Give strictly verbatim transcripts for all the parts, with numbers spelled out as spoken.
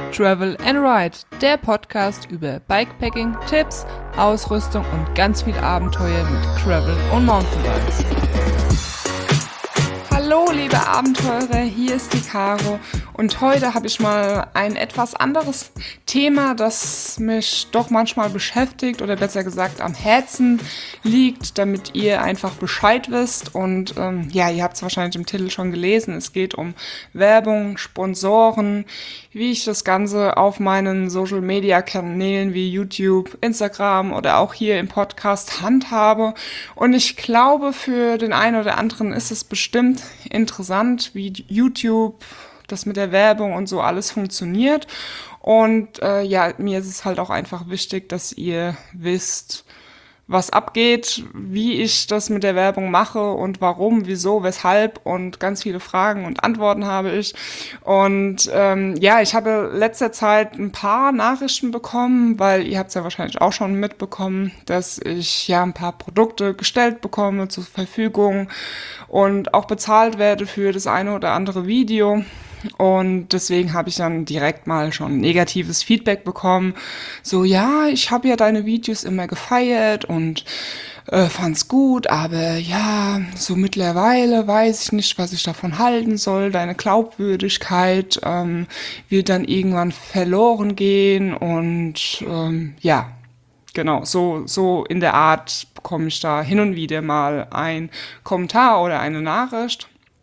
Travel and Ride, der Podcast über Bikepacking, Tipps, Ausrüstung und ganz viel Abenteuer mit Gravel und Mountainbikes. Hallo liebe Abenteurer, hier ist die Caro und heute habe ich mal ein etwas anderes Thema, das mich doch manchmal beschäftigt oder besser gesagt am Herzen liegt, damit ihr einfach Bescheid wisst. Und ähm, ja, ihr habt es wahrscheinlich im Titel schon gelesen, es geht um Werbung, Sponsoren, wie ich das Ganze auf meinen Social-Media-Kanälen wie YouTube, Instagram oder auch hier im Podcast handhabe. Und ich glaube, für den einen oder anderen ist es bestimmt interessant, wie YouTube, das mit der Werbung und so alles funktioniert. Und äh, ja, mir ist es halt auch einfach wichtig, dass ihr wisst, was abgeht, wie ich das mit der Werbung mache und warum, wieso, weshalb und ganz viele Fragen und Antworten habe ich. Und ähm, ja, ich habe letzter Zeit ein paar Nachrichten bekommen, weil ihr habt es ja wahrscheinlich auch schon mitbekommen, dass ich ja ein paar Produkte gestellt bekomme zur Verfügung und auch bezahlt werde für das eine oder andere Video. Und deswegen habe ich dann direkt mal schon negatives Feedback bekommen. So, ja, ich habe ja deine Videos immer gefeiert und äh, fand's gut, aber ja, so mittlerweile weiß ich nicht, was ich davon halten soll. Deine Glaubwürdigkeit ähm, wird dann irgendwann verloren gehen und ähm, ja, genau, so, so in der Art bekomme ich da hin und wieder mal einen Kommentar oder eine Nachricht.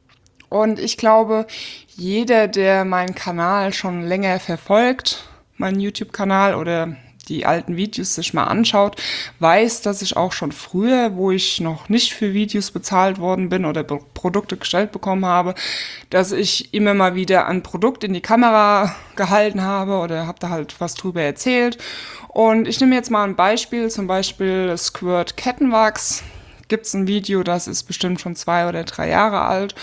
Und ich glaube, jeder, der meinen Kanal schon länger verfolgt, meinen YouTube-Kanal oder die alten Videos sich mal anschaut, weiß, dass ich auch schon früher, wo ich noch nicht für Videos bezahlt worden bin oder Be- Produkte gestellt bekommen habe, dass ich immer mal wieder ein Produkt in die Kamera gehalten habe oder habe da halt was drüber erzählt. Und ich nehme jetzt mal ein Beispiel, zum Beispiel Squirt Kettenwachs. Gibt's ein Video, das ist bestimmt schon zwei oder drei Jahre alt.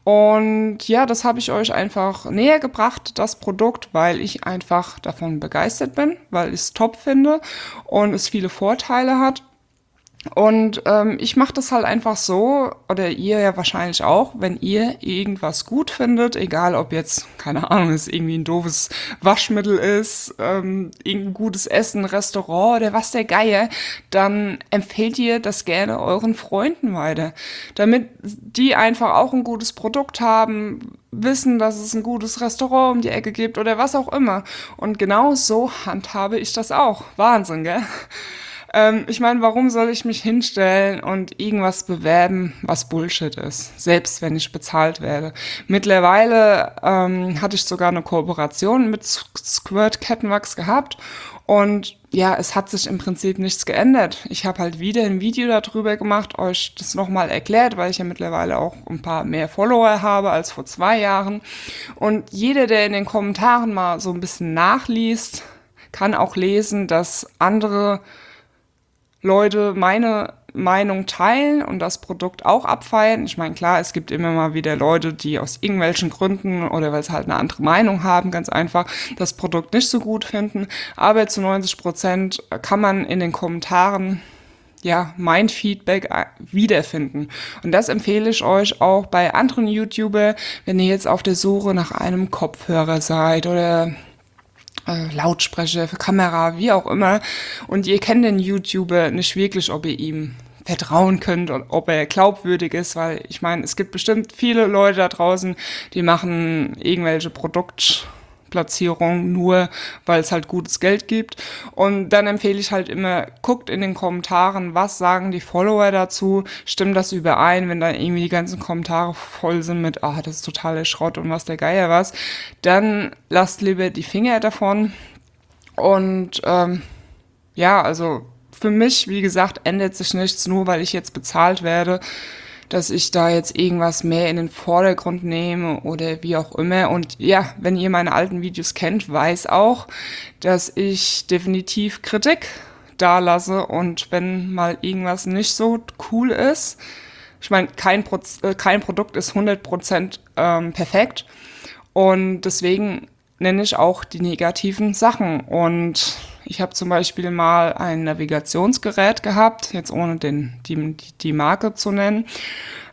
Und ja, das habe ich euch einfach näher gebracht, das Produkt, weil ich einfach davon begeistert bin, weil ich es top finde und es viele Vorteile hat. Und ähm, ich mache das halt einfach so, oder ihr ja wahrscheinlich auch, wenn ihr irgendwas gut findet, egal ob jetzt, keine Ahnung, es irgendwie ein doofes Waschmittel ist, ähm, irgendein gutes Essen, Restaurant oder was der Geier, dann empfehlt ihr das gerne euren Freunden weiter, damit die einfach auch ein gutes Produkt haben, wissen, dass es ein gutes Restaurant um die Ecke gibt oder was auch immer. Und genau so handhabe ich das auch. Wahnsinn, gell? Ähm, ich meine, warum soll ich mich hinstellen und irgendwas bewerben, was Bullshit ist, selbst wenn ich bezahlt werde? Mittlerweile ähm, hatte ich sogar eine Kooperation mit Squirt Kettenwachs gehabt und ja, es hat sich im Prinzip nichts geändert. Ich habe halt wieder ein Video darüber gemacht, euch das nochmal erklärt, weil ich ja mittlerweile auch ein paar mehr Follower habe als vor zwei Jahren. Und jeder, der in den Kommentaren mal so ein bisschen nachliest, kann auch lesen, dass andere Leute meine Meinung teilen und das Produkt auch abfeiern. Ich meine, klar, es gibt immer mal wieder Leute, die aus irgendwelchen Gründen oder weil sie halt eine andere Meinung haben, ganz einfach das Produkt nicht so gut finden. Aber zu neunzig Prozent kann man in den Kommentaren ja, mein Feedback wiederfinden. Und das empfehle ich euch auch bei anderen YouTuber, wenn ihr jetzt auf der Suche nach einem Kopfhörer seid oder Lautsprecher, für Kamera, wie auch immer. Und ihr kennt den YouTuber nicht wirklich, ob ihr ihm vertrauen könnt und ob er glaubwürdig ist, weil ich meine, es gibt bestimmt viele Leute da draußen, die machen irgendwelche Produktplatzierungen nur, weil es halt gutes Geld gibt. Und dann empfehle ich halt immer, guckt in den Kommentaren, was sagen die Follower dazu, stimmt das überein, wenn da irgendwie die ganzen Kommentare voll sind mit, ah, das ist totaler Schrott und was der Geier was, dann lasst lieber die Finger davon. Und ähm, ja, also für mich, wie gesagt, ändert sich nichts, nur weil ich jetzt bezahlt werde, dass ich da jetzt irgendwas mehr in den Vordergrund nehme oder wie auch immer. Und ja, wenn ihr meine alten Videos kennt, weiß auch, dass ich definitiv Kritik da lasse. Und wenn mal irgendwas nicht so cool ist, ich meine, kein, Pro- äh, kein Produkt ist hundert Prozent ähm, perfekt. Und deswegen nenne ich auch die negativen Sachen. Und ich habe zum Beispiel mal ein Navigationsgerät gehabt, jetzt ohne den, die, die Marke zu nennen.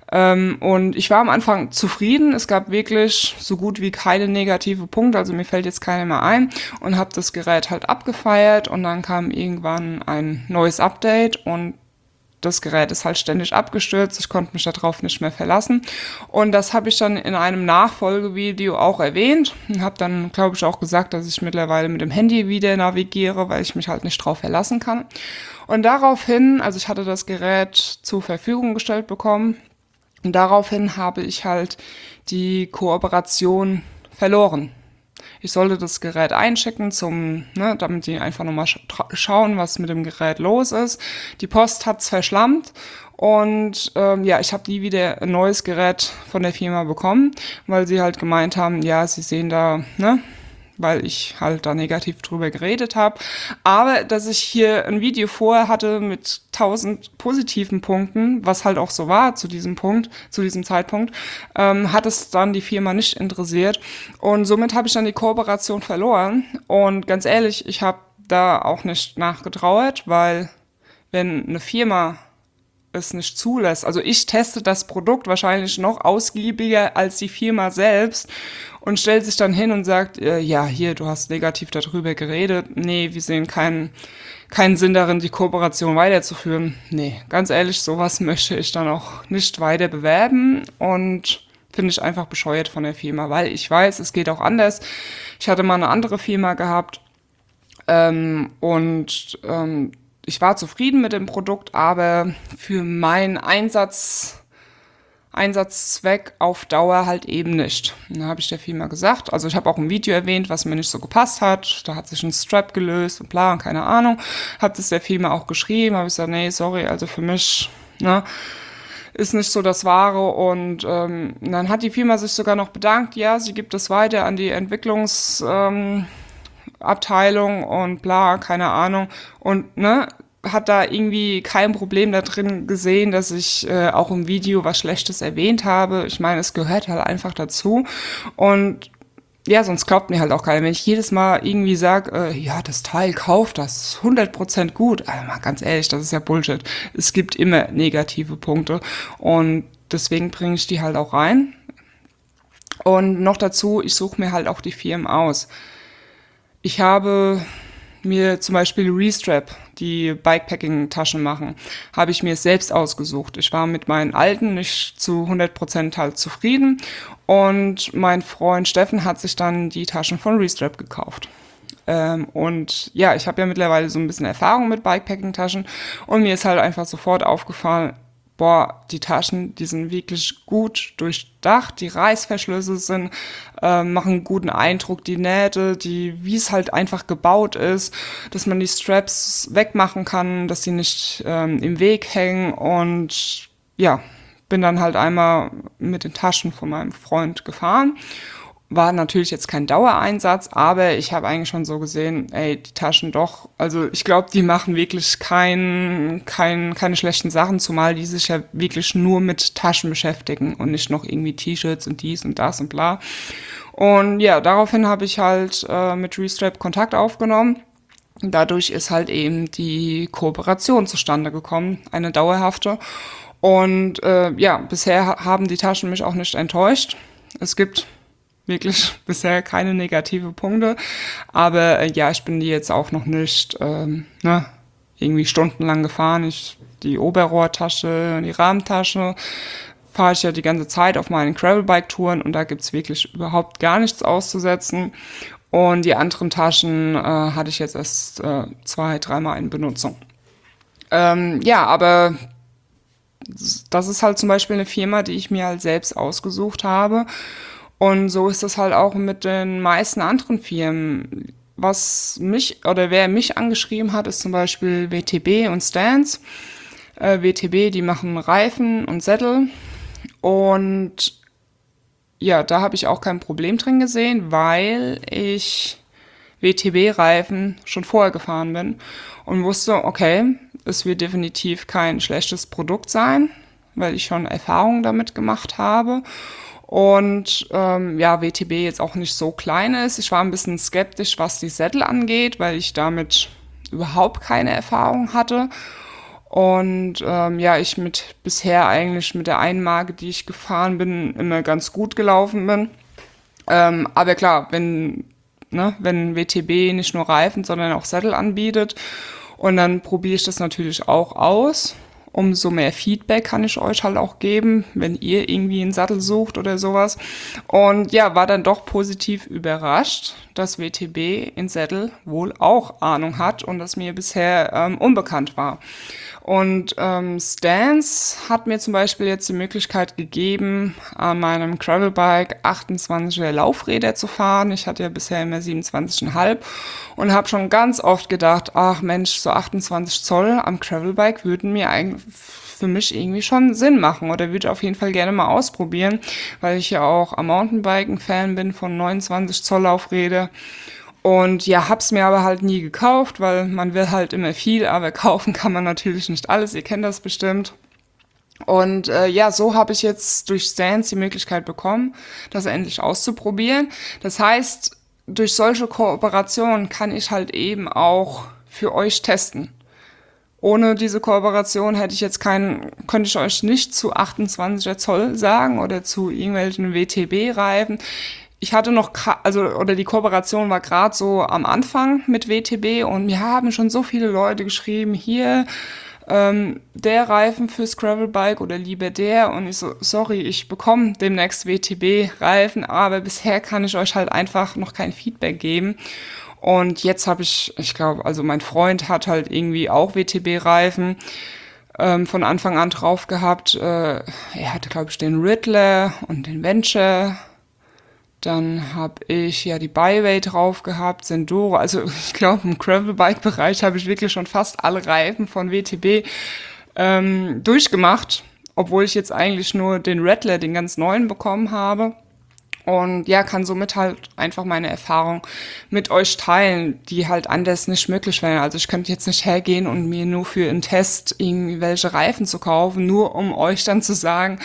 Ähm, und ich war am Anfang zufrieden. Es gab wirklich so gut wie keine negative Punkte, also mir fällt jetzt keiner mehr ein, und habe das Gerät halt abgefeiert, und dann kam irgendwann ein neues Update und das Gerät ist halt ständig abgestürzt. Ich konnte mich darauf nicht mehr verlassen. Und das habe ich dann in einem Nachfolgevideo auch erwähnt und habe dann, glaube ich, auch gesagt, dass ich mittlerweile mit dem Handy wieder navigiere, weil ich mich halt nicht drauf verlassen kann. Und daraufhin, also ich hatte das Gerät zur Verfügung gestellt bekommen, und daraufhin habe ich halt die Kooperation verloren. Ich sollte das Gerät einschicken, zum, ne, damit die einfach nochmal sch- schauen, was mit dem Gerät los ist. Die Post hat's verschlammt, und ähm, ja, ich habe nie wieder ein neues Gerät von der Firma bekommen, weil sie halt gemeint haben, ja, sie sehen da, ne, weil ich halt da negativ drüber geredet habe. Aber dass ich hier ein Video vorher hatte mit tausend positiven Punkten, was halt auch so war zu diesem Punkt, zu diesem Zeitpunkt, ähm, hat es dann die Firma nicht interessiert. Und somit habe ich dann die Kooperation verloren. Und ganz ehrlich, ich habe da auch nicht nachgetrauert, weil wenn eine Firma es nicht zulässt. Also ich teste das Produkt wahrscheinlich noch ausgiebiger als die Firma selbst und stellt sich dann hin und sagt, äh, ja, hier, du hast negativ darüber geredet. Nee, wir sehen keinen keinen Sinn darin, die Kooperation weiterzuführen. Nee, ganz ehrlich, sowas möchte ich dann auch nicht weiter bewerben, und finde ich einfach bescheuert von der Firma, weil ich weiß, es geht auch anders. Ich hatte mal eine andere Firma gehabt, ähm, und ähm, ich war zufrieden mit dem Produkt, aber für meinen Einsatz, Einsatzzweck auf Dauer halt eben nicht. Und da habe ich der Firma gesagt, also ich habe auch ein Video erwähnt, was mir nicht so gepasst hat. Da hat sich ein Strap gelöst und bla und keine Ahnung. Habe das der Firma auch geschrieben, habe ich gesagt, nee, sorry, also für mich, ne, ist nicht so das Wahre. Und ähm, dann hat die Firma sich sogar noch bedankt, ja, sie gibt es weiter an die Entwicklungs... Ähm, Abteilung und bla, keine Ahnung. Und ne, hat da irgendwie kein Problem da drin gesehen, dass ich äh, auch im Video was Schlechtes erwähnt habe. Ich meine, es gehört halt einfach dazu. Und ja, sonst glaubt mir halt auch keiner. Wenn ich jedes Mal irgendwie sage, äh, ja, das Teil kauft, das ist hundert Prozent gut. Also mal ganz ehrlich, das ist ja Bullshit. Es gibt immer negative Punkte. Und deswegen bringe ich die halt auch rein. Und noch dazu, ich suche mir halt auch die Firmen aus. Ich habe mir zum Beispiel Restrap, die Bikepacking-Taschen machen, habe ich mir selbst ausgesucht. Ich war mit meinen alten nicht zu hundert Prozent halt zufrieden, und mein Freund Steffen hat sich dann die Taschen von Restrap gekauft. Ähm, und ja, ich habe ja mittlerweile so ein bisschen Erfahrung mit Bikepacking-Taschen, und mir ist halt einfach sofort aufgefallen, boah, die Taschen, die sind wirklich gut durchdacht, die Reißverschlüsse sind, äh, machen einen guten Eindruck, die Nähte, die, wie es halt einfach gebaut ist, dass man die Straps wegmachen kann, dass sie nicht ähm, im Weg hängen, und ja, bin dann halt einmal mit den Taschen von meinem Freund gefahren. War natürlich jetzt kein Dauereinsatz, aber ich habe eigentlich schon so gesehen, ey, die Taschen doch, also ich glaube, die machen wirklich kein, kein, keine schlechten Sachen, zumal die sich ja wirklich nur mit Taschen beschäftigen und nicht noch irgendwie T-Shirts und dies und das und bla. Und ja, daraufhin habe ich halt äh, mit Restrap Kontakt aufgenommen. Und dadurch ist halt eben die Kooperation zustande gekommen, eine dauerhafte. Und äh, ja, bisher haben die Taschen mich auch nicht enttäuscht. Es gibt wirklich bisher keine negative Punkte. Aber äh, ja, ich bin die jetzt auch noch nicht ähm, ne, irgendwie stundenlang gefahren. Ich, die Oberrohrtasche, die Rahmentasche fahre ich ja die ganze Zeit auf meinen Gravelbike-Touren, und da gibt's wirklich überhaupt gar nichts auszusetzen. Und die anderen Taschen äh, hatte ich jetzt erst äh, zwei, dreimal in Benutzung. Ähm, ja, aber das ist halt zum Beispiel eine Firma, die ich mir halt selbst ausgesucht habe. Und so ist es halt auch mit den meisten anderen Firmen. Was mich oder wer mich angeschrieben hat, ist zum Beispiel W T B und Stance. Äh, W T B, die machen Reifen und Sättel. Und ja, da habe ich auch kein Problem drin gesehen, weil ich W T B-Reifen schon vorher gefahren bin und wusste, okay, es wird definitiv kein schlechtes Produkt sein, weil ich schon Erfahrungen damit gemacht habe. Und ähm, ja, W T B jetzt auch nicht so klein ist. Ich war ein bisschen skeptisch, was die Sättel angeht, weil ich damit überhaupt keine Erfahrung hatte. Und ähm, ja, ich mit bisher eigentlich mit der einen Marke, die ich gefahren bin, immer ganz gut gelaufen bin. Ähm, aber klar, wenn, ne, wenn W T B nicht nur Reifen, sondern auch Sattel anbietet, und dann probiere ich das natürlich auch aus. Umso mehr Feedback kann ich euch halt auch geben, wenn ihr irgendwie einen Sattel sucht oder sowas. Und ja, war dann doch positiv überrascht, dass W T B in Sattel wohl auch Ahnung hat und das mir bisher ähm, unbekannt war. Und ähm, Stance hat mir zum Beispiel jetzt die Möglichkeit gegeben, an meinem Gravelbike achtundzwanziger Laufräder zu fahren. Ich hatte ja bisher immer siebenundzwanzig Komma fünf und habe schon ganz oft gedacht, ach Mensch, so achtundzwanzig Zoll am Gravelbike würden mir eigentlich für mich irgendwie schon Sinn machen oder würde auf jeden Fall gerne mal ausprobieren, weil ich ja auch am Mountainbiken Fan bin von neunundzwanzig Zoll Laufräder. Und ja, hab's mir aber halt nie gekauft, weil man will halt immer viel, aber kaufen kann man natürlich nicht alles. Ihr kennt das bestimmt. Und äh, ja, so habe ich jetzt durch Stance die Möglichkeit bekommen, das endlich auszuprobieren. Das heißt, durch solche Kooperationen kann ich halt eben auch für euch testen. Ohne diese Kooperation hätte ich jetzt keinen, könnte ich euch nicht zu achtundzwanziger Zoll sagen oder zu irgendwelchen W T B-Reifen. Ich hatte noch, also, oder die Kooperation war gerade so am Anfang mit W T B und mir haben schon so viele Leute geschrieben, hier, ähm, der Reifen fürs Gravelbike oder lieber der, und ich so, sorry, ich bekomme demnächst W T B-Reifen, aber bisher kann ich euch halt einfach noch kein Feedback geben. Und jetzt habe ich, ich glaube, also mein Freund hat halt irgendwie auch W T B-Reifen ähm, von Anfang an drauf gehabt. Äh, er hatte, glaube ich, den Riddler und den Venture. Dann habe ich ja die Byway drauf gehabt, Senduro. Also ich glaube, im Gravelbike-Bereich habe ich wirklich schon fast alle Reifen von W T B ähm, durchgemacht, obwohl ich jetzt eigentlich nur den Rattler, den ganz neuen, bekommen habe. Und ja, kann somit halt einfach meine Erfahrung mit euch teilen, die halt anders nicht möglich wären. Also ich könnte jetzt nicht hergehen und mir nur für einen Test irgendwelche Reifen zu kaufen, nur um euch dann zu sagen,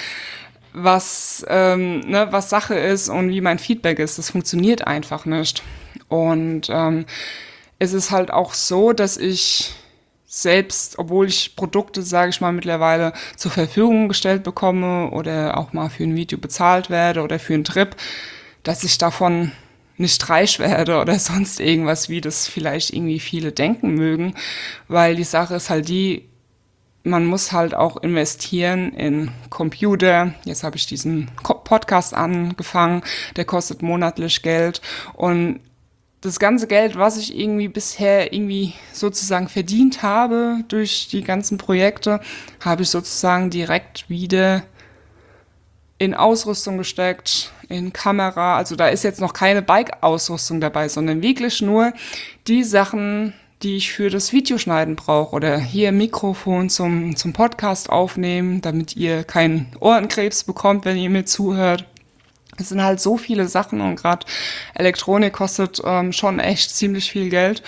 was, ähm, ne, was Sache ist und wie mein Feedback ist. Das funktioniert einfach nicht. Und ähm, es ist halt auch so, dass ich selbst, obwohl ich Produkte, sage ich mal, mittlerweile zur Verfügung gestellt bekomme oder auch mal für ein Video bezahlt werde oder für einen Trip, dass ich davon nicht reich werde oder sonst irgendwas, wie das vielleicht irgendwie viele denken mögen. Weil die Sache ist halt die, man muss halt auch investieren in Computer. Jetzt habe ich diesen Podcast angefangen, der kostet monatlich Geld. Und das ganze Geld, was ich irgendwie bisher irgendwie sozusagen verdient habe durch die ganzen Projekte, habe ich sozusagen direkt wieder in Ausrüstung gesteckt, in Kamera. Also da ist jetzt noch keine Bike-Ausrüstung dabei, sondern wirklich nur die Sachen, die ich für das Videoschneiden brauche. Oder hier Mikrofon zum, zum Podcast aufnehmen, damit ihr keinen Ohrenkrebs bekommt, wenn ihr mir zuhört. Es sind halt so viele Sachen und gerade Elektronik kostet ähm, schon echt ziemlich viel Geld.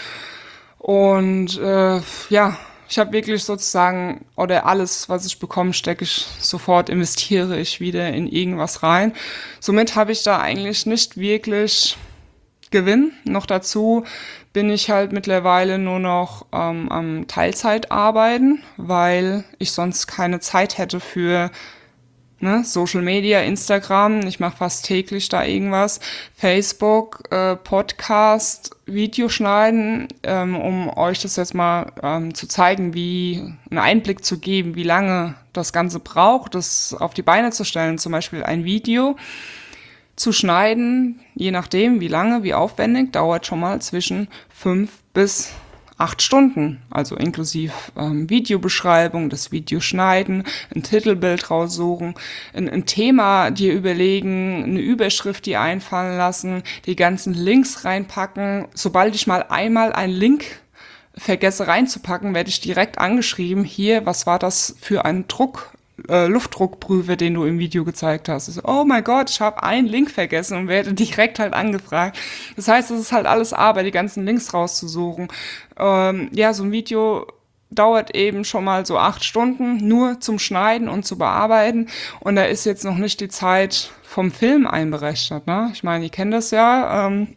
Und äh, ja, ich habe wirklich sozusagen, oder alles, was ich bekomme, stecke ich sofort, investiere ich wieder in irgendwas rein. Somit habe ich da eigentlich nicht wirklich Gewinn. Noch dazu bin ich halt mittlerweile nur noch ähm, am Teilzeit arbeiten, weil ich sonst keine Zeit hätte für ne, Social Media, Instagram. Ich mache fast täglich da irgendwas. Facebook, äh, Podcast, Videoschneiden, ähm, um euch das jetzt mal ähm, zu zeigen, wie einen Einblick zu geben, wie lange das Ganze braucht, das auf die Beine zu stellen. Zum Beispiel ein Video zu schneiden, je nachdem wie lange, wie aufwendig, dauert schon mal zwischen fünf bis acht Stunden, also inklusive ähm, Videobeschreibung, das Video schneiden, ein Titelbild raussuchen, ein, ein Thema dir überlegen, eine Überschrift dir einfallen lassen, die ganzen Links reinpacken. Sobald ich mal einmal einen Link vergesse reinzupacken, werde ich direkt angeschrieben, hier, was war das für ein Druck? Äh, Luftdruckprüfer, den du im Video gezeigt hast. So, oh mein Gott, ich habe einen Link vergessen und werde direkt halt angefragt. Das heißt, es ist halt alles Arbeit, die ganzen Links rauszusuchen. Ähm, ja, so ein Video dauert eben schon mal so acht Stunden nur zum Schneiden und zu bearbeiten. Und da ist jetzt noch nicht die Zeit vom Film einberechnet. Ne? Ich meine, ihr kennt das ja. Ähm,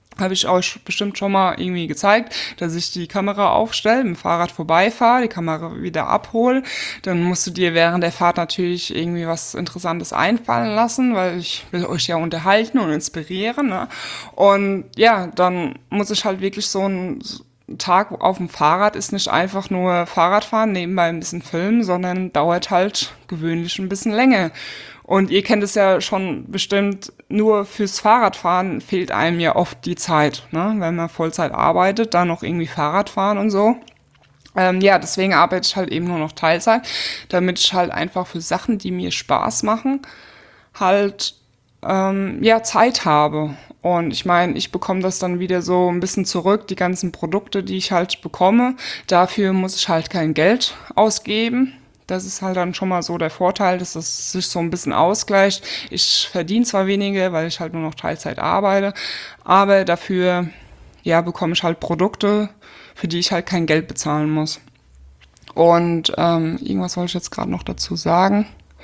Habe ich euch bestimmt schon mal irgendwie gezeigt, dass ich die Kamera aufstelle, mit dem Fahrrad vorbeifahre, die Kamera wieder abhole. Dann musst du dir während der Fahrt natürlich irgendwie was Interessantes einfallen lassen, weil ich will euch ja unterhalten und inspirieren. Ne? Und ja, dann muss ich halt wirklich so ein Tag auf dem Fahrrad ist nicht einfach nur Fahrradfahren, nebenbei ein bisschen filmen, sondern dauert halt gewöhnlich ein bisschen länger. Und ihr kennt es ja schon bestimmt, nur fürs Fahrradfahren fehlt einem ja oft die Zeit, ne? Wenn man Vollzeit arbeitet, dann noch irgendwie Fahrrad fahren und so. Ähm, ja, deswegen arbeite ich halt eben nur noch Teilzeit, damit ich halt einfach für Sachen, die mir Spaß machen, halt ähm, ja Zeit habe. Und ich meine, ich bekomme das dann wieder so ein bisschen zurück, die ganzen Produkte, die ich halt bekomme. Dafür muss ich halt kein Geld ausgeben. Das ist halt dann schon mal so der Vorteil, dass es sich so ein bisschen ausgleicht. Ich verdiene zwar weniger, weil ich halt nur noch Teilzeit arbeite, aber dafür, ja, bekomme ich halt Produkte, für die ich halt kein Geld bezahlen muss. Und ähm, irgendwas wollte ich jetzt gerade noch dazu sagen.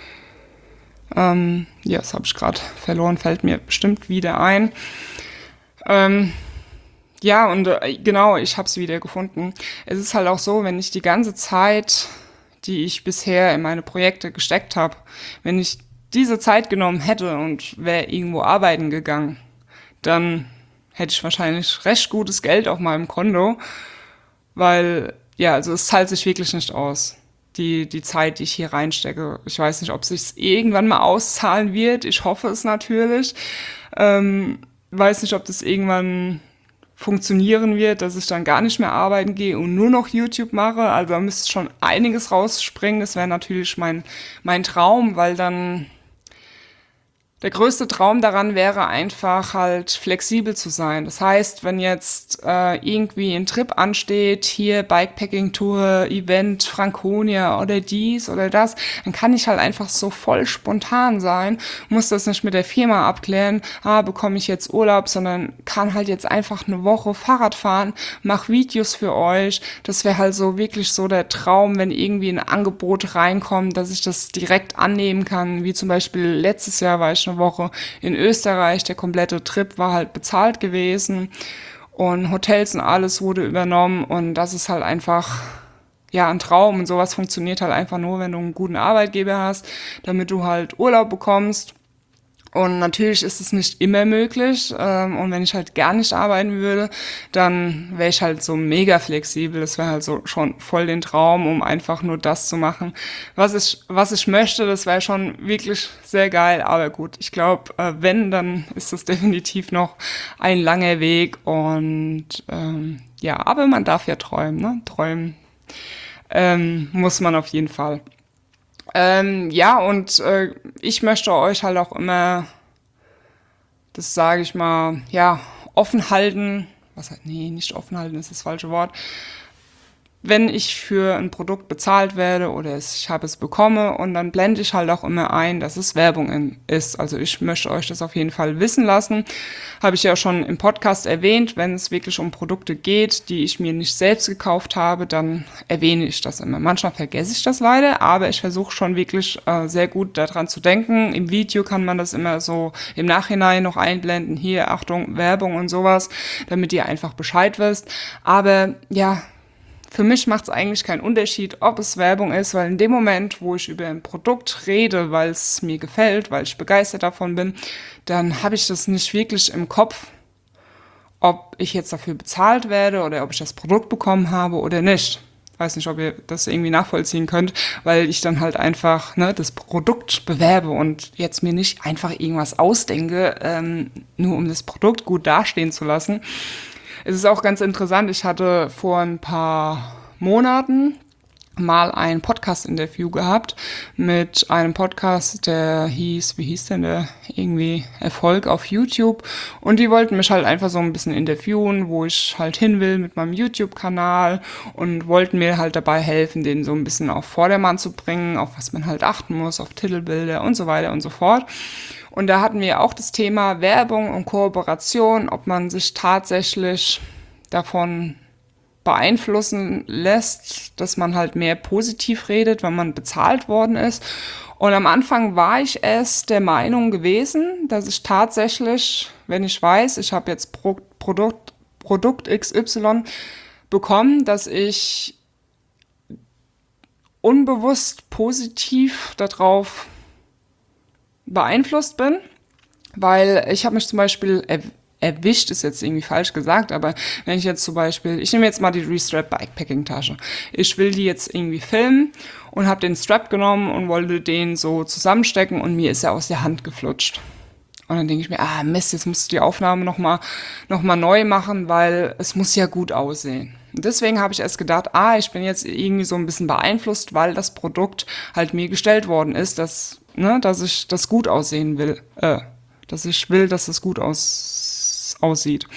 Ähm, ja, das habe ich gerade verloren, fällt mir bestimmt wieder ein. Ähm, ja, und äh, genau, ich habe es wieder gefunden. Es ist halt auch so, wenn ich die ganze Zeit, die ich bisher in meine Projekte gesteckt habe, wenn ich diese Zeit genommen hätte und wäre irgendwo arbeiten gegangen, dann hätte ich wahrscheinlich recht gutes Geld auf meinem Konto, weil, ja, also es zahlt sich wirklich nicht aus, die, die Zeit, die ich hier reinstecke. Ich weiß nicht, ob es sich irgendwann mal auszahlen wird. Ich hoffe es natürlich. Ähm, weiß nicht, ob das irgendwann funktionieren wird, dass ich dann gar nicht mehr arbeiten gehe und nur noch YouTube mache. Also da müsste schon einiges rausspringen. Das wäre natürlich mein, mein Traum, weil dann der größte Traum daran wäre einfach halt flexibel zu sein. Das heißt, wenn jetzt äh, irgendwie ein Trip ansteht, hier Bikepacking-Tour, Event, Franconia oder dies oder das, dann kann ich halt einfach so voll spontan sein, muss das nicht mit der Firma abklären, ah, bekomme ich jetzt Urlaub, sondern kann halt jetzt einfach eine Woche Fahrrad fahren, mach Videos für euch. Das wäre halt so wirklich so der Traum, wenn irgendwie ein Angebot reinkommt, dass ich das direkt annehmen kann, wie zum Beispiel letztes Jahr war ich eine Woche in Österreich. Der komplette Trip war halt bezahlt gewesen und Hotels und alles wurde übernommen und das ist halt einfach, ja, ein Traum und sowas funktioniert halt einfach nur, wenn du einen guten Arbeitgeber hast, damit du halt Urlaub bekommst. Und natürlich ist es nicht immer möglich. Ähm, und wenn ich halt gar nicht arbeiten würde, dann wäre ich halt so mega flexibel. Das wäre halt so schon voll den Traum, um einfach nur das zu machen, was ich, was ich möchte. Das wäre schon wirklich sehr geil. Aber gut, ich glaube, äh, wenn, dann ist das definitiv noch ein langer Weg. Und ähm, ja, aber man darf ja träumen, ne? Träumen ähm, muss man auf jeden Fall. Ähm, ja, und äh, ich möchte euch halt auch immer, das sage ich mal, ja, offen halten. Was halt, nee, nicht offen halten ist das falsche Wort. Wenn ich für ein Produkt bezahlt werde oder es, ich habe es bekomme und dann blende ich halt auch immer ein, dass es Werbung in, ist. Also ich möchte euch das auf jeden Fall wissen lassen. Habe ich ja schon im Podcast erwähnt, wenn es wirklich um Produkte geht, die ich mir nicht selbst gekauft habe, dann erwähne ich das immer. Manchmal vergesse ich das leider, aber ich versuche schon wirklich äh, sehr gut daran zu denken. Im Video kann man das immer so im Nachhinein noch einblenden. Hier, Achtung, Werbung und sowas, damit ihr einfach Bescheid wisst. Aber ja, für mich macht es eigentlich keinen Unterschied, ob es Werbung ist, weil in dem Moment, wo ich über ein Produkt rede, weil es mir gefällt, weil ich begeistert davon bin, dann habe ich das nicht wirklich im Kopf, ob ich jetzt dafür bezahlt werde oder ob ich das Produkt bekommen habe oder nicht. Ich weiß nicht, ob ihr das irgendwie nachvollziehen könnt, weil ich dann halt einfach ne, das Produkt bewerbe und jetzt mir nicht einfach irgendwas ausdenke, ähm, nur um das Produkt gut dastehen zu lassen. Es ist auch ganz interessant, ich hatte vor ein paar Monaten mal ein Podcast-Interview gehabt mit einem Podcast, der hieß, wie hieß denn der, irgendwie Erfolg auf YouTube und die wollten mich halt einfach so ein bisschen interviewen, wo ich halt hin will mit meinem YouTube-Kanal und wollten mir halt dabei helfen, den so ein bisschen auf Vordermann zu bringen, auf was man halt achten muss, auf Titelbilder und so weiter und so fort. Und da hatten wir auch das Thema Werbung und Kooperation, ob man sich tatsächlich davon beeinflussen lässt, dass man halt mehr positiv redet, wenn man bezahlt worden ist. Und am Anfang war ich es der Meinung gewesen, dass ich tatsächlich, wenn ich weiß, ich habe jetzt Pro- Produkt, Produkt X Y bekommen, dass ich unbewusst positiv darauf beeinflusst bin, weil ich habe mich zum Beispiel er, erwischt, ist jetzt irgendwie falsch gesagt, aber wenn ich jetzt zum Beispiel, ich nehme jetzt mal die Restrap Bikepacking Tasche, ich will die jetzt irgendwie filmen und habe den Strap genommen und wollte den so zusammenstecken und mir ist er aus der Hand geflutscht. Und dann denke ich mir, ah Mist, jetzt musst du die Aufnahme nochmal noch mal neu machen, weil es muss ja gut aussehen. Und deswegen habe ich erst gedacht, ah, ich bin jetzt irgendwie so ein bisschen beeinflusst, weil das Produkt halt mir gestellt worden ist, dass, ne, dass ich das gut aussehen will, äh, dass ich will, dass es gut aus, aussieht.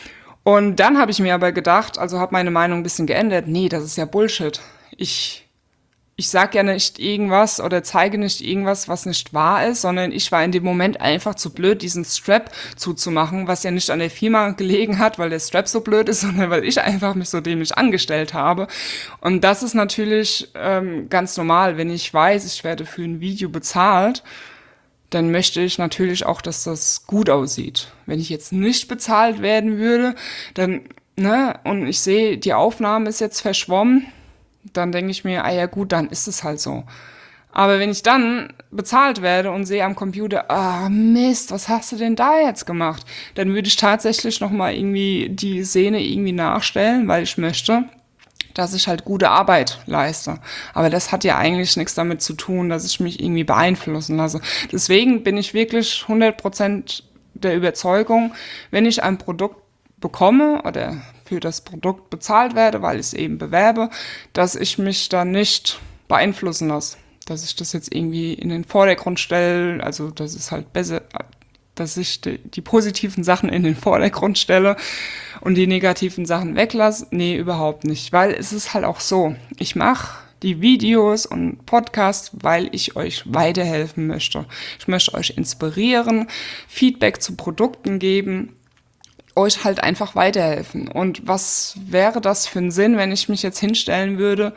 Und dann habe ich mir aber gedacht, also habe meine Meinung ein bisschen geändert, nee, das ist ja Bullshit. Ich Ich sag ja nicht irgendwas oder zeige nicht irgendwas, was nicht wahr ist, sondern ich war in dem Moment einfach zu blöd, diesen Strap zuzumachen, was ja nicht an der Firma gelegen hat, weil der Strap so blöd ist, sondern weil ich einfach mich so dämlich angestellt habe. Und das ist natürlich ähm, ganz normal. Wenn ich weiß, ich werde für ein Video bezahlt, dann möchte ich natürlich auch, dass das gut aussieht. Wenn ich jetzt nicht bezahlt werden würde, dann, ne, und ich sehe, die Aufnahme ist jetzt verschwommen, dann denke ich mir, ah ja gut, dann ist es halt so. Aber wenn ich dann bezahlt werde und sehe am Computer, ah Mist, was hast du denn da jetzt gemacht? Dann würde ich tatsächlich nochmal irgendwie die Szene irgendwie nachstellen, weil ich möchte, dass ich halt gute Arbeit leiste. Aber das hat ja eigentlich nichts damit zu tun, dass ich mich irgendwie beeinflussen lasse. Deswegen bin ich wirklich hundert Prozent der Überzeugung, wenn ich ein Produkt bekomme oder für das Produkt bezahlt werde, weil ich es eben bewerbe, dass ich mich da nicht beeinflussen lasse. Dass ich das jetzt irgendwie in den Vordergrund stelle, also das ist halt besser, dass ich die, die positiven Sachen in den Vordergrund stelle und die negativen Sachen weglasse. Nee, überhaupt nicht, weil es ist halt auch so, ich mache die Videos und Podcasts, weil ich euch weiterhelfen möchte. Ich möchte euch inspirieren, Feedback zu Produkten geben, euch halt einfach weiterhelfen. Und was wäre das für ein Sinn, wenn ich mich jetzt hinstellen würde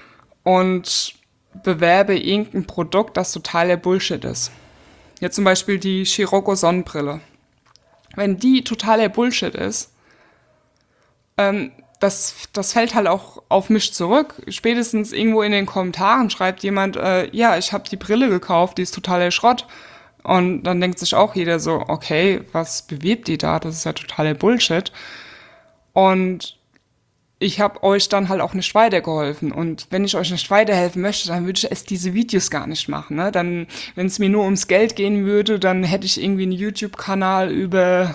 und bewerbe irgendein Produkt, das totaler Bullshit ist? Jetzt zum Beispiel die Scirocco Sonnenbrille. Wenn die totaler Bullshit ist, ähm, das, das fällt halt auch auf mich zurück. Spätestens irgendwo in den Kommentaren schreibt jemand, äh, ja, ich habe die Brille gekauft, die ist totaler Schrott. Und dann denkt sich auch jeder so, okay, was bewirbt die da? Das ist ja totaler Bullshit. Und ich habe euch dann halt auch nicht weitergeholfen. Und wenn ich euch nicht weiterhelfen möchte, dann würde ich erst diese Videos gar nicht machen. Ne? Dann, wenn es mir nur ums Geld gehen würde, dann hätte ich irgendwie einen YouTube-Kanal über,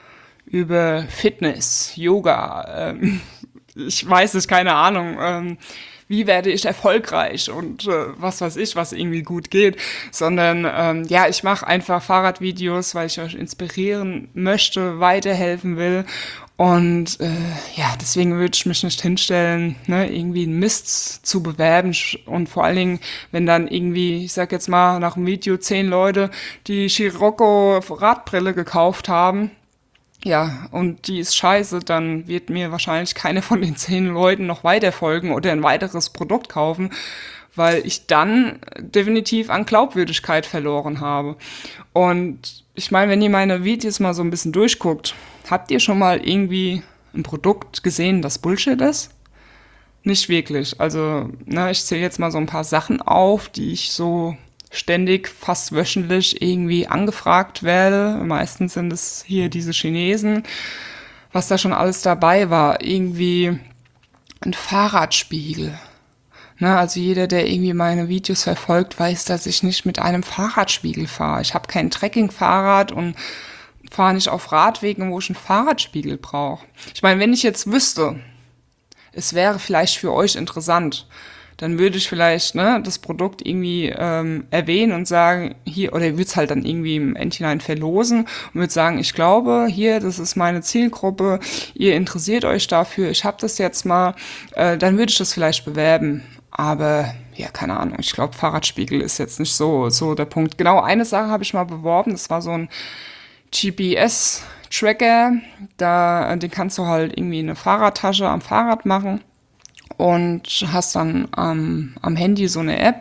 über Fitness, Yoga, ähm, ich weiß es, keine Ahnung, ähm, wie werde ich erfolgreich und äh, was weiß ich, was irgendwie gut geht, sondern ähm, ja, ich mache einfach Fahrradvideos, weil ich euch inspirieren möchte, weiterhelfen will und äh, ja, deswegen würde ich mich nicht hinstellen, ne, irgendwie einen Mist zu bewerben und vor allen Dingen, wenn dann irgendwie, ich sag jetzt mal, nach dem Video zehn Leute die Scirocco Radbrille gekauft haben, ja, und die ist scheiße, dann wird mir wahrscheinlich keine von den zehn Leuten noch weiter folgen oder ein weiteres Produkt kaufen, weil ich dann definitiv an Glaubwürdigkeit verloren habe. Und ich meine, wenn ihr meine Videos mal so ein bisschen durchguckt, habt ihr schon mal irgendwie ein Produkt gesehen, das Bullshit ist? Nicht wirklich. Also, na, ich zähle jetzt mal so ein paar Sachen auf, die ich so ständig, fast wöchentlich irgendwie angefragt werde. Meistens sind es hier diese Chinesen, was da schon alles dabei war. Irgendwie ein Fahrradspiegel. Ne, also jeder, der irgendwie meine Videos verfolgt, weiß, dass ich nicht mit einem Fahrradspiegel fahre. Ich habe kein Trekkingfahrrad und fahre nicht auf Radwegen, wo ich einen Fahrradspiegel brauche. Ich meine, wenn ich jetzt wüsste, es wäre vielleicht für euch interessant, dann würde ich vielleicht ne, das Produkt irgendwie ähm, erwähnen und sagen, hier, oder ich würde es halt dann irgendwie im Endhinein verlosen und würde sagen, ich glaube, hier, das ist meine Zielgruppe, ihr interessiert euch dafür, ich habe das jetzt mal, äh, dann würde ich das vielleicht bewerben. Aber, ja, keine Ahnung, ich glaube, Fahrradspiegel ist jetzt nicht so, so der Punkt. Genau, eine Sache habe ich mal beworben, das war so ein G P S-Tracker, da, den kannst du halt irgendwie in eine Fahrradtasche am Fahrrad machen. Und hast dann ähm, am Handy so eine App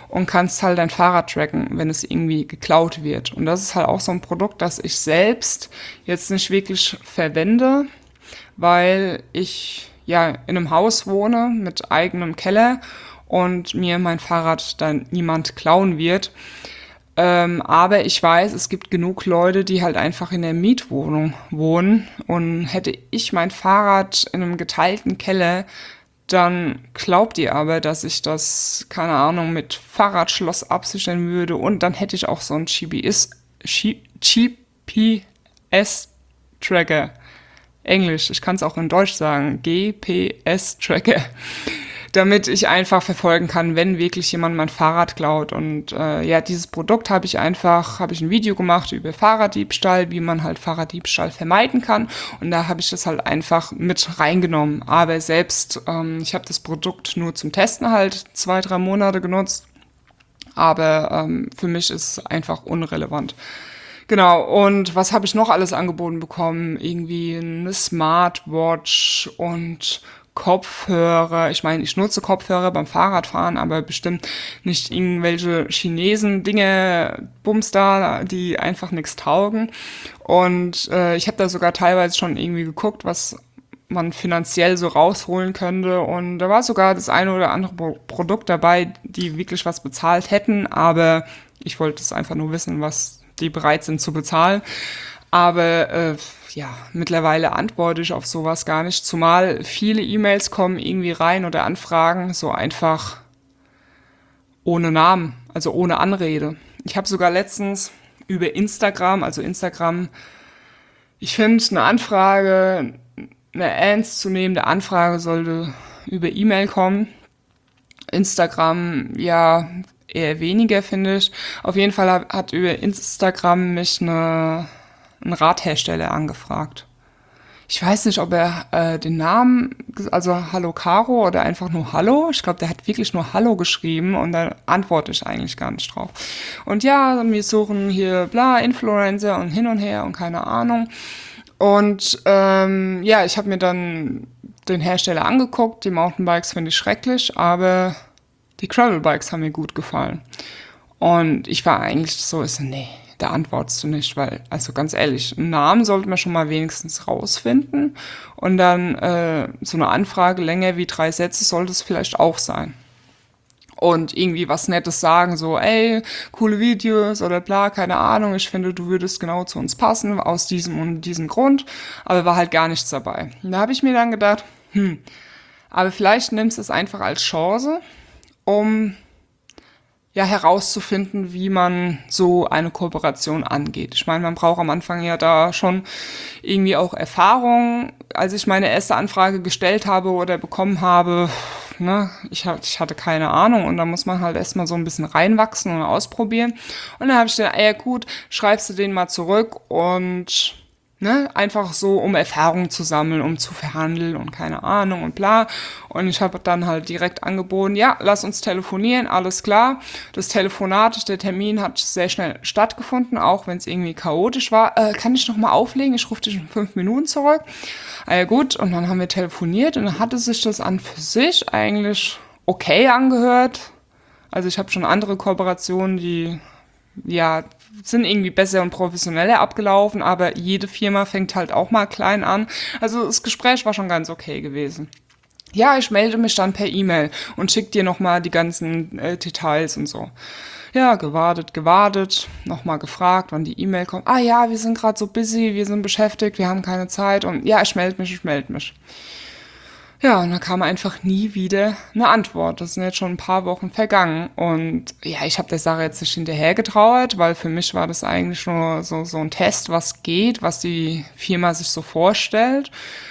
und kannst halt dein Fahrrad tracken, wenn es irgendwie geklaut wird. Und das ist halt auch so ein Produkt, das ich selbst jetzt nicht wirklich verwende, weil ich ja in einem Haus wohne mit eigenem Keller und mir mein Fahrrad dann niemand klauen wird. Ähm, aber ich weiß, es gibt genug Leute, die halt einfach in der Mietwohnung wohnen. Und hätte ich mein Fahrrad in einem geteilten Keller, dann glaubt ihr aber, dass ich das, keine Ahnung, mit Fahrradschloss absichern würde. Und dann hätte ich auch so einen G P S, G P S-Tracker. Englisch, ich kann es auch in Deutsch sagen, G P S-Tracker, damit ich einfach verfolgen kann, wenn wirklich jemand mein Fahrrad klaut. Und äh, ja, dieses Produkt habe ich einfach, habe ich ein Video gemacht über Fahrraddiebstahl, wie man halt Fahrraddiebstahl vermeiden kann. Und da habe ich das halt einfach mit reingenommen. Aber selbst, ähm, ich habe das Produkt nur zum Testen halt zwei, drei Monate genutzt. Aber ähm, für mich ist es einfach unrelevant. Genau, und was habe ich noch alles angeboten bekommen? Irgendwie eine Smartwatch und Kopfhörer. Ich meine, ich nutze Kopfhörer beim Fahrradfahren, aber bestimmt nicht irgendwelche Chinesen-Dinge, Bums da, die einfach nichts taugen. Und äh, ich habe da sogar teilweise schon irgendwie geguckt, was man finanziell so rausholen könnte. Und da war sogar das eine oder andere Pro- Produkt dabei, die wirklich was bezahlt hätten, aber ich wollte es einfach nur wissen, was die bereit sind zu bezahlen. Aber äh, ja, mittlerweile antworte ich auf sowas gar nicht, zumal viele E-Mails kommen irgendwie rein oder Anfragen, so einfach ohne Namen, also ohne Anrede. Ich habe sogar letztens über Instagram, also Instagram, ich finde eine Anfrage, eine ernstzunehmende Anfrage sollte über E-Mail kommen. Instagram, ja, eher weniger, finde ich. Auf jeden Fall hat, hat über Instagram mich eine, ein Radhersteller angefragt. Ich weiß nicht, ob er äh, den Namen, also Hallo Caro oder einfach nur Hallo. Ich glaube, der hat wirklich nur Hallo geschrieben und da antworte ich eigentlich gar nicht drauf. Und ja, wir suchen hier bla, Influencer und hin und her und keine Ahnung. Und ähm, ja, ich habe mir dann den Hersteller angeguckt. Die Mountainbikes finde ich schrecklich, aber die Gravelbikes haben mir gut gefallen. Und ich war eigentlich so, ich so, nee, da antwortest du nicht, weil, also ganz ehrlich, einen Namen sollte man schon mal wenigstens rausfinden. Und dann äh, so eine Anfrage länger wie drei Sätze sollte es vielleicht auch sein. Und irgendwie was Nettes sagen, so, ey, coole Videos oder bla, keine Ahnung, ich finde, du würdest genau zu uns passen, aus diesem und diesem Grund. Aber war halt gar nichts dabei. Und da habe ich mir dann gedacht, hm, aber vielleicht nimmst du es einfach als Chance, um ja herauszufinden, wie man so eine Kooperation angeht. Ich meine, man braucht am Anfang ja da schon irgendwie auch Erfahrung. Als ich meine erste Anfrage gestellt habe oder bekommen habe, ne, ich, hab, ich hatte keine Ahnung und da muss man halt erstmal so ein bisschen reinwachsen und ausprobieren. Und dann habe ich gedacht, ja gut, schreibst du den mal zurück und ne, einfach so, um Erfahrung zu sammeln, um zu verhandeln und keine Ahnung und bla. Und ich habe dann halt direkt angeboten, ja, lass uns telefonieren, alles klar. Das Telefonat, der Termin hat sehr schnell stattgefunden, auch wenn es irgendwie chaotisch war. Äh, kann ich noch mal auflegen? Ich rufe dich in fünf Minuten zurück. Ah ja gut, und dann haben wir telefoniert und dann hatte sich das an für sich eigentlich okay angehört. Also ich habe schon andere Kooperationen, die ja, sind irgendwie besser und professioneller abgelaufen, aber jede Firma fängt halt auch mal klein an. Also das Gespräch war schon ganz okay gewesen. Ja, ich melde mich dann per E-Mail und schick dir nochmal die ganzen äh, Details und so. Ja, gewartet, gewartet, nochmal gefragt, wann die E-Mail kommt. Ah ja, wir sind gerade so busy, wir sind beschäftigt, wir haben keine Zeit und ja, ich melde mich, ich melde mich. Ja, und da kam einfach nie wieder eine Antwort. Das sind jetzt schon ein paar Wochen vergangen. Und ja, ich habe der Sache jetzt nicht hinterher getrauert, weil für mich war das eigentlich nur so, so ein Test, was geht, was die Firma sich so vorstellt.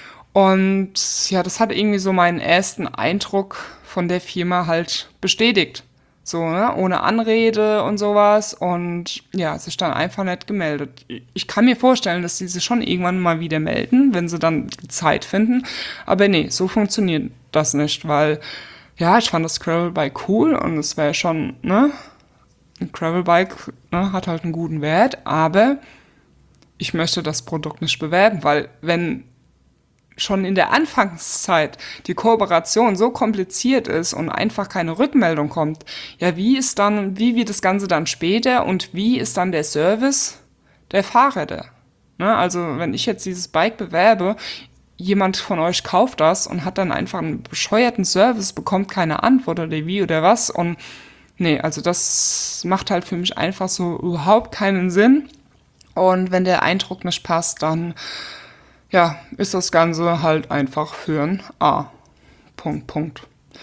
Und ja, das hat irgendwie so meinen ersten Eindruck von der Firma halt bestätigt. So, ne, ohne Anrede und sowas und ja, sich dann einfach nicht gemeldet. Ich kann mir vorstellen, dass die sich schon irgendwann mal wieder melden, wenn sie dann die Zeit finden, aber nee, so funktioniert das nicht, weil ja, ich fand das Gravelbike cool und es wäre schon, ne, ein Gravelbike, ne, hat halt einen guten Wert, aber ich möchte das Produkt nicht bewerben, weil wenn schon in der Anfangszeit die Kooperation so kompliziert ist und einfach keine Rückmeldung kommt, ja, wie ist dann, wie wird das Ganze dann später und wie ist dann der Service der Fahrräder? Ne? Also wenn ich jetzt dieses Bike bewerbe, jemand von euch kauft das und hat dann einfach einen bescheuerten Service, bekommt keine Antwort oder wie oder was und nee, also das macht halt für mich einfach so überhaupt keinen Sinn und wenn der Eindruck nicht passt, dann ja, ist das Ganze halt einfach für ein A. Punkt, Punkt.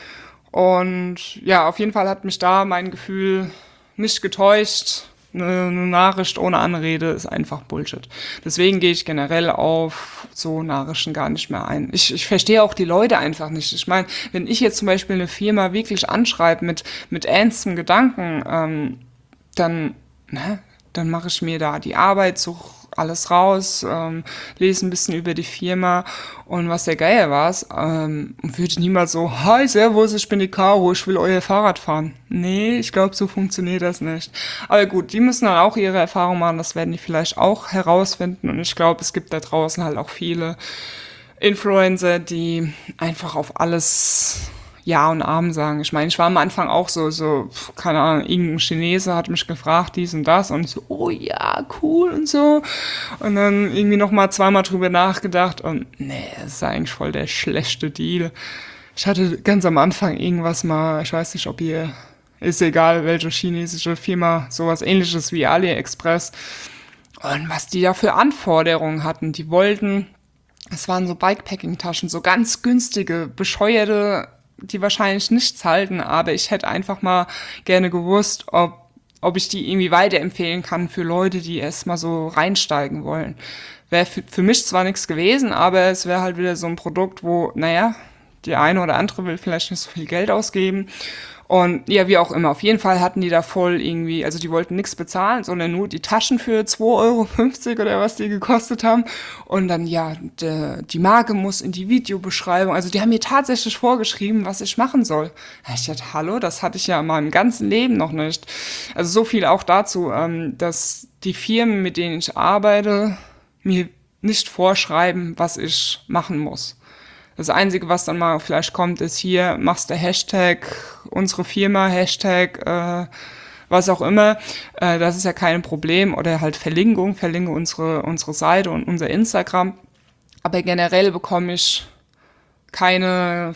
Und ja, auf jeden Fall hat mich da mein Gefühl nicht getäuscht. Eine Nachricht ohne Anrede ist einfach Bullshit. Deswegen gehe ich generell auf so Nachrichten gar nicht mehr ein. Ich, ich verstehe auch die Leute einfach nicht. Ich meine, wenn ich jetzt zum Beispiel eine Firma wirklich anschreibe mit, mit ernstem Gedanken, ähm, dann, ne, dann mache ich mir da die Arbeit, suche alles raus, ähm, lese ein bisschen über die Firma und was der Geier war, ähm, würde niemals so, hi, servus, ich bin die Caro, ich will euer Fahrrad fahren. Nee, ich glaube, so funktioniert das nicht. Aber gut, die müssen dann auch ihre Erfahrung machen, das werden die vielleicht auch herausfinden und ich glaube, es gibt da draußen halt auch viele Influencer, die einfach auf alles Ja und Amen sagen. Ich meine, ich war am Anfang auch so, so, keine Ahnung, irgendein Chinese hat mich gefragt, dies und das und ich so, oh ja, cool und so. Und dann irgendwie nochmal zweimal drüber nachgedacht und nee, das ist eigentlich voll der schlechte Deal. Ich hatte ganz am Anfang irgendwas mal, ich weiß nicht, ob ihr, ist egal, welche chinesische Firma, sowas ähnliches wie AliExpress. Und was die da für Anforderungen hatten, die wollten, es waren so Bikepacking-Taschen, so ganz günstige, bescheuerte, die wahrscheinlich nichts halten, aber ich hätte einfach mal gerne gewusst, ob, ob ich die irgendwie weiterempfehlen kann für Leute, die erst mal so reinsteigen wollen. Wäre für, für mich zwar nichts gewesen, aber es wäre halt wieder so ein Produkt, wo, naja, die eine oder andere will vielleicht nicht so viel Geld ausgeben. Und ja, wie auch immer, auf jeden Fall hatten die da voll irgendwie, also die wollten nichts bezahlen, sondern nur die Taschen für zwei Euro fünfzig oder was die gekostet haben. Und dann, ja, de, die Marke muss in die Videobeschreibung, also die haben mir tatsächlich vorgeschrieben, was ich machen soll. Ich dachte, hallo, das hatte ich ja in meinem ganzen Leben noch nicht. Also so viel auch dazu, ähm, dass die Firmen, mit denen ich arbeite, mir nicht vorschreiben, was ich machen muss. Das Einzige, was dann mal vielleicht kommt, ist hier, machst du Hashtag unsere Firma, Hashtag äh, was auch immer. Äh, das ist ja kein Problem. Oder halt Verlinkung, verlinke unsere, unsere Seite und unser Instagram. Aber generell bekomme ich keine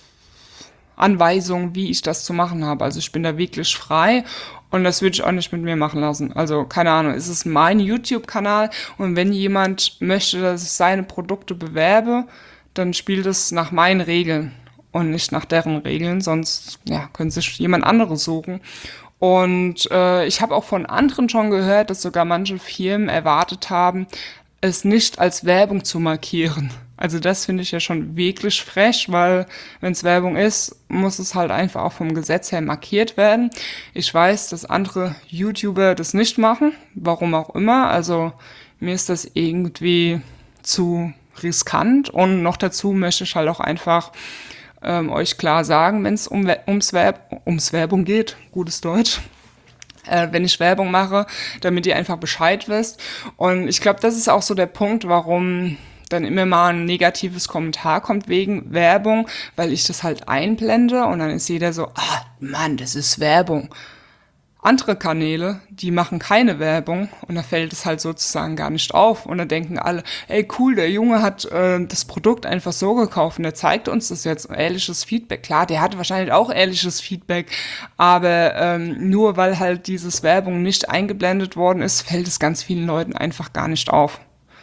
Anweisung, wie ich das zu machen habe. Also ich bin da wirklich frei und das würde ich auch nicht mit mir machen lassen. Also keine Ahnung, es ist mein YouTube-Kanal und wenn jemand möchte, dass ich seine Produkte bewerbe, dann spielt es nach meinen Regeln und nicht nach deren Regeln, sonst ja, können sich jemand anderes suchen. Und äh, ich habe auch von anderen schon gehört, dass sogar manche Firmen erwartet haben, es nicht als Werbung zu markieren. Also das finde ich ja schon wirklich frech, weil wenn es Werbung ist, muss es halt einfach auch vom Gesetz her markiert werden. Ich weiß, dass andere YouTuber das nicht machen, warum auch immer. Also mir ist das irgendwie zu riskant und noch dazu möchte ich halt auch einfach ähm, euch klar sagen, wenn es um, ums, Werb, ums Werbung geht, gutes Deutsch, äh, wenn ich Werbung mache, damit ihr einfach Bescheid wisst. Und ich glaube, das ist auch so der Punkt, warum dann immer mal ein negatives Kommentar kommt wegen Werbung, weil ich das halt einblende und dann ist jeder so, ah Mann, das ist Werbung. Andere Kanäle, die machen keine Werbung und da fällt es halt sozusagen gar nicht auf. Und da denken alle, ey cool, der Junge hat äh, das Produkt einfach so gekauft und der zeigt uns das jetzt, ehrliches Feedback. Klar, der hatte wahrscheinlich auch ehrliches Feedback, aber ähm, nur weil halt dieses Werbung nicht eingeblendet worden ist, fällt es ganz vielen Leuten einfach gar nicht auf.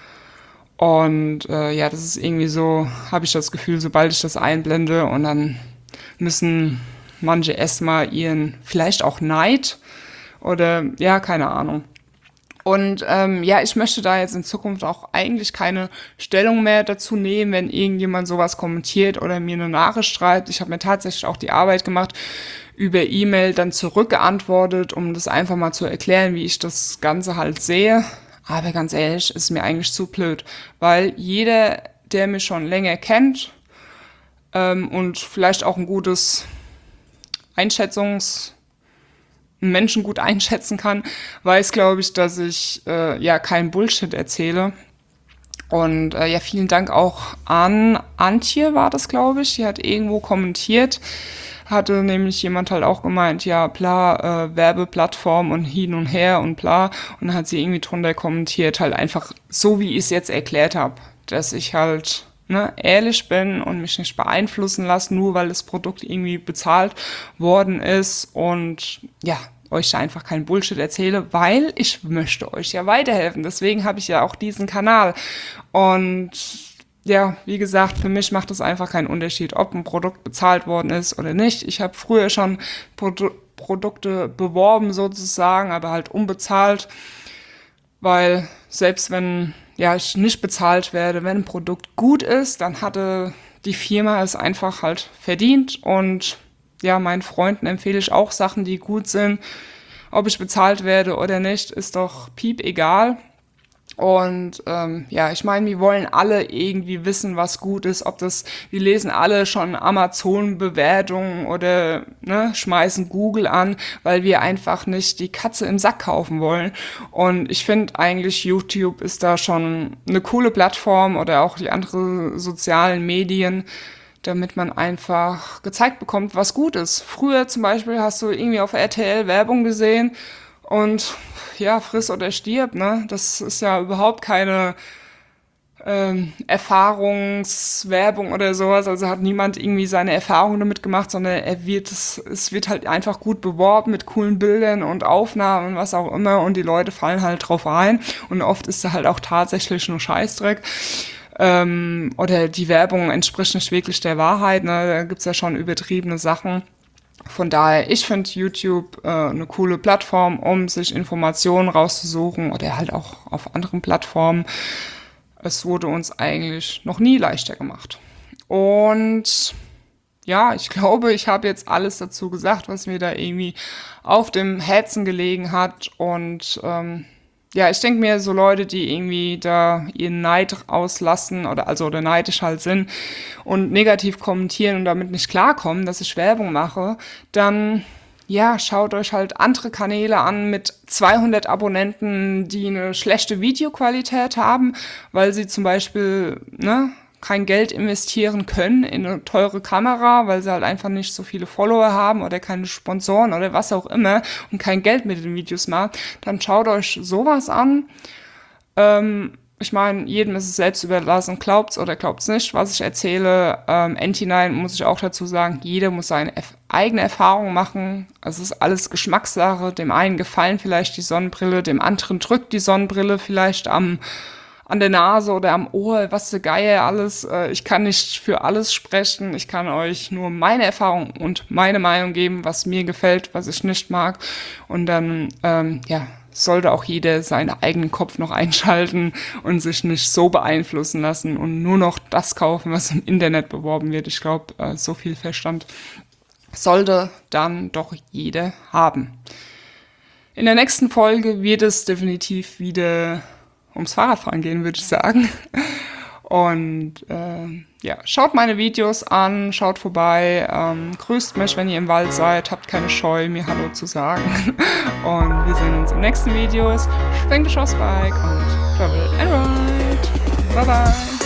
Und äh, ja, das ist irgendwie so, habe ich das Gefühl, sobald ich das einblende und dann müssen manche erstmal ihren, vielleicht auch Neid oder ja, keine Ahnung. Und ähm, ja, ich möchte da jetzt in Zukunft auch eigentlich keine Stellung mehr dazu nehmen, wenn irgendjemand sowas kommentiert oder mir eine Nachricht schreibt. Ich habe mir tatsächlich auch die Arbeit gemacht, über E-Mail dann zurückgeantwortet, um das einfach mal zu erklären, wie ich das Ganze halt sehe. Aber ganz ehrlich, ist mir eigentlich zu blöd, weil jeder, der mich schon länger kennt ähm, und vielleicht auch ein gutes Einschätzungs Menschen gut einschätzen kann, weiß, glaube ich, dass ich äh, ja keinen Bullshit erzähle. Und äh, ja, vielen Dank auch an Antje, war das, glaube ich. Die hat irgendwo kommentiert, hatte nämlich jemand halt auch gemeint, ja, bla, äh, Werbeplattform und hin und her und bla. Und dann hat sie irgendwie drunter kommentiert, halt einfach so, wie ich es jetzt erklärt habe, dass ich halt ne, ehrlich bin und mich nicht beeinflussen lasse, nur weil das Produkt irgendwie bezahlt worden ist und ja, euch da einfach keinen Bullshit erzähle, weil ich möchte euch ja weiterhelfen. Deswegen habe ich ja auch diesen Kanal. Und ja, wie gesagt, für mich macht es einfach keinen Unterschied, ob ein Produkt bezahlt worden ist oder nicht. Ich habe früher schon Produ- Produkte beworben sozusagen, aber halt unbezahlt, weil selbst wenn ja, ich nicht bezahlt werde, wenn ein Produkt gut ist, dann hatte die Firma es einfach halt verdient und ja, meinen Freunden empfehle ich auch Sachen, die gut sind. Ob ich bezahlt werde oder nicht, ist doch piep egal. Und ähm, ja, ich meine, wir wollen alle irgendwie wissen, was gut ist. Ob das, wir lesen alle schon Amazon-Bewertungen oder ne, schmeißen Google an, weil wir einfach nicht die Katze im Sack kaufen wollen. Und ich finde eigentlich, YouTube ist da schon eine coole Plattform oder auch die anderen sozialen Medien, damit man einfach gezeigt bekommt, was gut ist. Früher zum Beispiel hast du irgendwie auf R T L Werbung gesehen und ja, friss oder stirb, ne? Das ist ja überhaupt keine ähm, Erfahrungswerbung oder sowas. Also hat niemand irgendwie seine Erfahrungen damit gemacht, sondern er wird es, es wird halt einfach gut beworben mit coolen Bildern und Aufnahmen und was auch immer und die Leute fallen halt drauf ein und oft ist da halt auch tatsächlich nur Scheißdreck. Ähm, oder die Werbung entspricht nicht wirklich der Wahrheit, ne? Da gibt's ja schon übertriebene Sachen. Von daher, ich finde YouTube äh, eine coole Plattform, um sich Informationen rauszusuchen oder halt auch auf anderen Plattformen. Es wurde uns eigentlich noch nie leichter gemacht. Und ja, ich glaube, ich habe jetzt alles dazu gesagt, was mir da irgendwie auf dem Herzen gelegen hat und ähm, ja, ich denke mir, so Leute, die irgendwie da ihren Neid auslassen oder also oder neidisch halt sind und negativ kommentieren und damit nicht klarkommen, dass ich Werbung mache, dann ja, schaut euch halt andere Kanäle an mit zweihundert Abonnenten, die eine schlechte Videoqualität haben, weil sie zum Beispiel ne, kein Geld investieren können in eine teure Kamera, weil sie halt einfach nicht so viele Follower haben oder keine Sponsoren oder was auch immer und kein Geld mit den Videos machen, dann schaut euch sowas an. Ähm, ich meine, jedem ist es selbst überlassen, glaubt's oder glaubt's nicht, was ich erzähle. Ähm, N T neun muss ich auch dazu sagen, jeder muss seine F- eigene Erfahrung machen. Also es ist alles Geschmackssache. Dem einen gefallen vielleicht die Sonnenbrille, dem anderen drückt die Sonnenbrille vielleicht am an der Nase oder am Ohr, was für Geier alles. Ich kann nicht für alles sprechen. Ich kann euch nur meine Erfahrung und meine Meinung geben, was mir gefällt, was ich nicht mag. Und dann, ähm, ja, sollte auch jeder seinen eigenen Kopf noch einschalten und sich nicht so beeinflussen lassen und nur noch das kaufen, was im Internet beworben wird. Ich glaube, äh, so viel Verstand sollte dann doch jeder haben. In der nächsten Folge wird es definitiv wieder ums Fahrradfahren gehen, würde ich sagen. Und äh, ja, schaut meine Videos an, schaut vorbei, ähm, grüßt mich, wenn ihr im Wald seid, habt keine Scheu, mir Hallo zu sagen. Und wir sehen uns im nächsten Videos. Schwenkt Geschossbike und travel and ride. Bye bye.